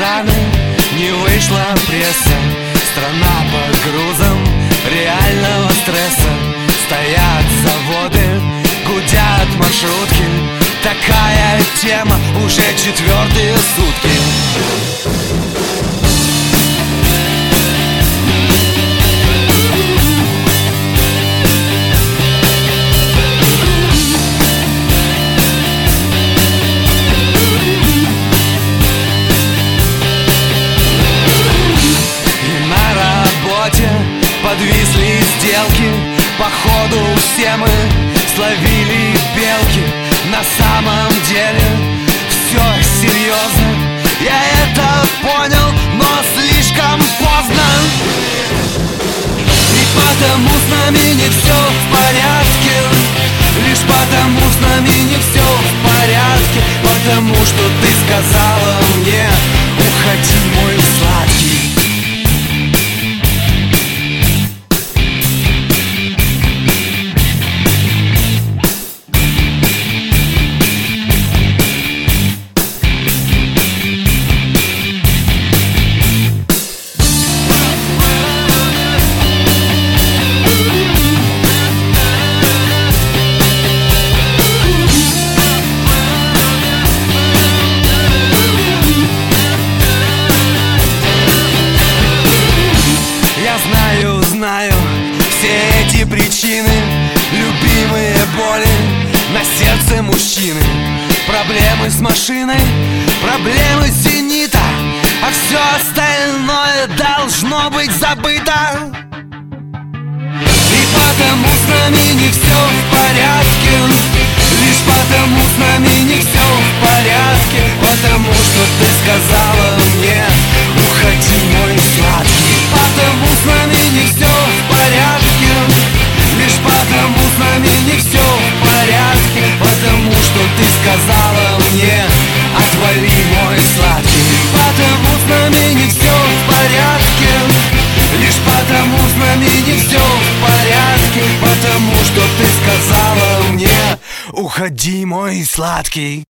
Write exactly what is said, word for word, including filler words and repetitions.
экраны, не вышла пресса. Страна под грузом реального стресса. Стоят заводы, гудят маршрутки. Такая тема уже четвертые сутки. Подвисли сделки, походу все мы словили белки. На самом деле все серьезно, я это понял, но слишком поздно. И потому с нами не все в порядке, лишь потому с нами не все в порядке. Потому что ты сказала мне: уходи, мой сладкий. Знаю все эти причины, любимые боли на сердце мужчины. Проблемы с машиной, проблемы зенита, а все остальное должно быть забыто. И потому с нами не все в порядке, лишь потому с нами не все в порядке. Потому что ты сказала мне: уходи, мой сладкий. Потому с нами не все в порядке, лишь потому с нами не все в порядке. Потому что ты сказала мне: отвали, мой сладкий. Потому с нами не все в порядке, лишь потому с нами не все в порядке. Потому что ты сказала мне: уходи, мой сладкий.